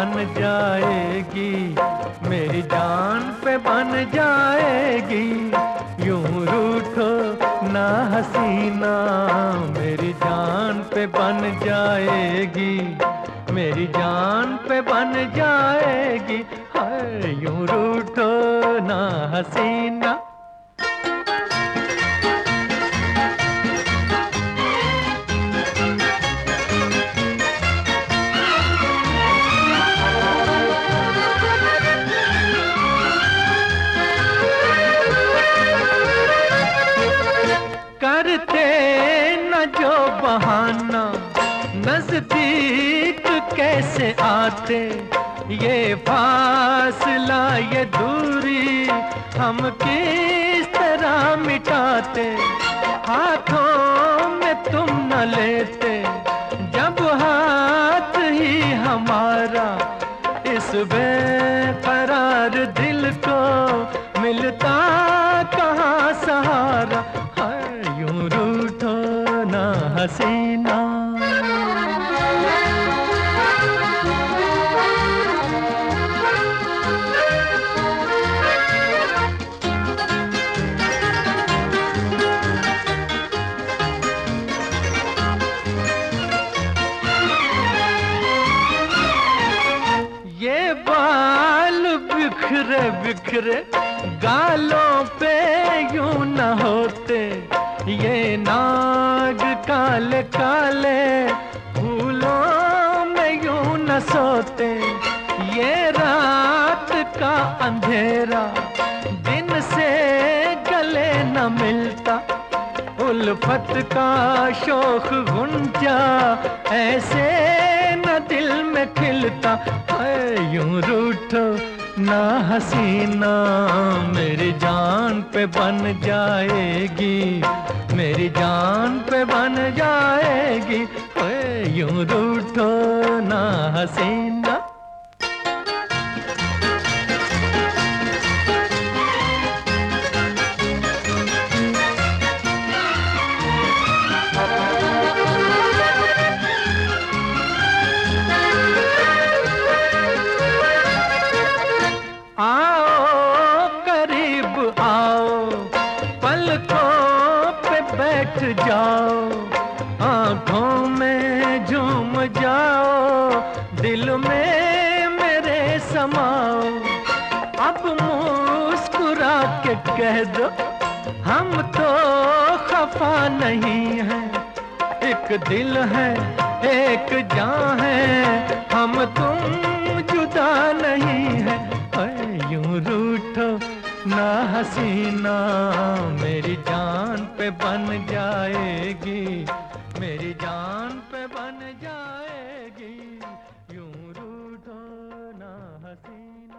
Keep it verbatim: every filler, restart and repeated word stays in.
बन जाएगी, मेरी जान पे बन जाएगी। यूं रूठो ना हसीना, मेरी जान पे बन जाएगी, मेरी जान पे बन जाएगी। हाय यूं रूठो ना हसीना। करते न जो बहाना, नजदीक कैसे आते। ये फासला ये दूरी हम किस तरह मिटाते। हाथों में तुम न लेते जब हाथ ही हमारा, इस बेकरार दिल को मिलता कहाँ सहारा। हाय यूं रूठो ना हसीना। ये बाल बिखरे बिखरे गालों पे यूं न होते। ये नाग काले काले फूलों में यूं न सोते। ये रात का अंधेरा दिन से गले न मिलता। उल्फत का शोख गुंजा ऐसे न दिल में खिलता। हाय यूं रूठो ना हसीना, मेरी जान पे बन जाएगी, मेरी जान पे बन जाएगी। हाय यूं रूठो ना हसीना। आओ करीब आओ, पलकों पे बैठ जाओ। आँखों में झूम जाओ, दिल में मेरे समाओ। अब मुस्कुरा के कह दो हम तो खफा नहीं हैं। एक दिल है एक जान है, हम तुम जुदा नहीं है। यूं रूठो ना हसीना, मेरी जान पे बन जाएगी, मेरी जान पे बन जाएगी। यूं रूठो ना हसीना।